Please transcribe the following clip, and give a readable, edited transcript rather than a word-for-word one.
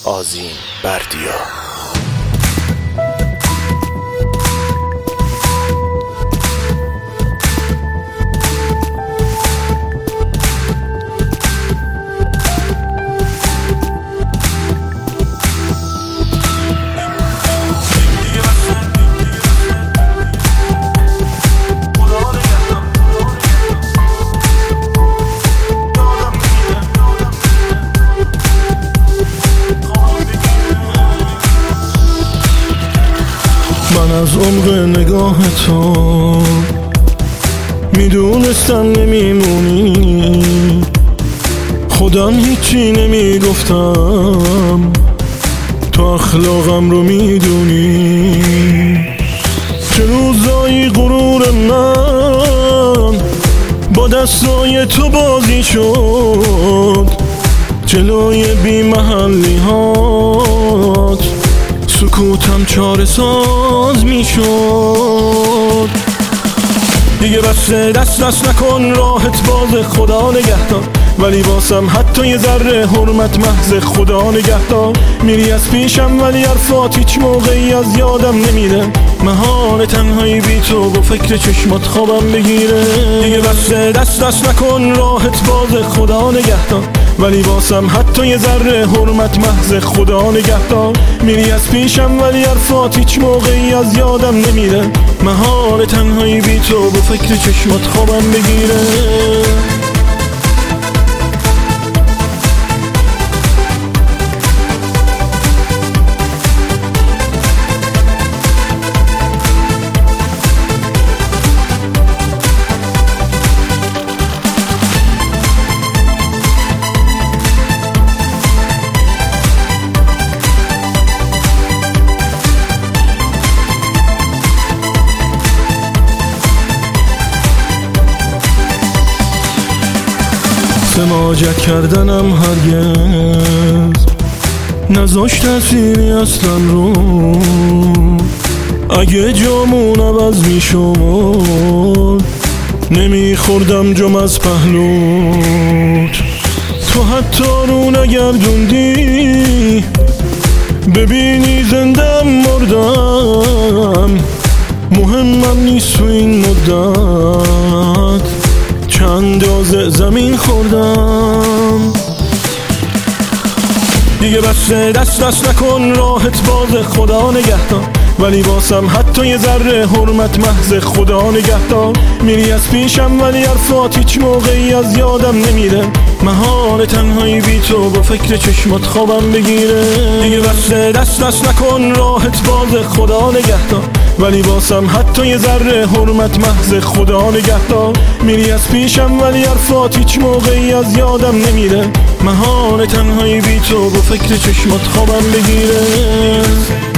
آذین بردیا. من از عمق نگاه تو میدونستم نمیمونی، خودم هیچی نمیگفتم، تو اخلاقم رو میدونی. چه روزایی غرور من با دستای تو بازی شد، جلوی بی محلی هات سکوتم چاره ساز می شد. دیگه بسه دست نکن، راحت باز، خدا نگهدار. ولی واسم حتی یه ذره حرمت محض، خدا نگهدار. میری از پیشم ولی حرفات هیچ موقعی از یادم نمیره، محال تنهایی بی تو با فکر چشمات خوابم بگیره. دیگه بسه دست نکن، راحت باز، خدا نگهدار. ولی واسم حتی یه ذره حرمت محض، خدا نگهدار. میری از پیشم ولی حرفات هیچ موقعی از یادم نمیره، محال تنهایی بی تو با فکر چشمات خوابم بگیره. سماجت کردنم هرگز نذاشت تأثیری اصلا رو، اگه جامون عوض میشد نمیخوردم جم از پهلوت. تو حتی رو نگردوندی ببینی زندم مردم، مهمم نیست تو این مدت چند از زمین خوردم. دیگه بسه دست نکن، راحت باز، خدا نگهدار. ولی واسم حتی یه ذره حرمت محض، خدا نگهدار. میری از پیشم ولی حرفات هیچ موقعی از یادم نمیره، محال تنهایی بی تو با فکر چشمات خوابم بگیره. دیگه بسه دست نکن، راحت باز، خدا نگهدار. ولی واسم حتی یه ذره حرمت محض، خدا نگهدار. میری از پیشم ولی حرفات هیچ موقعی از یادم نمیره، محال تنهایی بی تو با فکر چشمات خوابم بگیره.